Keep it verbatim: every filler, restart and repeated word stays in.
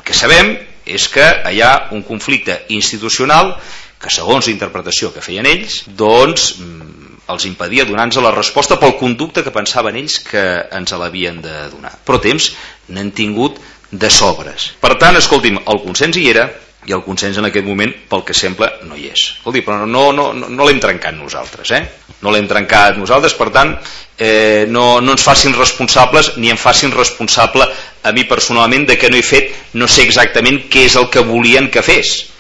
que sabem és que hi ha un conflicte institucional que, segons la interpretació que feien ells, doncs els impedia donar-nos la resposta pel conducte que pensaven ells que ens l'havien de donar. Però temps n'han tingut de sobres. Per tant, escolti'm, el consens hi era i el consens en aquest moment, pel que sembla, no hi és. Escolti, però no, no, no, no l'hem trencat nosaltres, eh? No l'hem trencat nosaltres, per tant, eh, no, no ens facin responsables ni em facin responsable a mi personalment de que no he fet, no sé exactament què és el que volien que fes.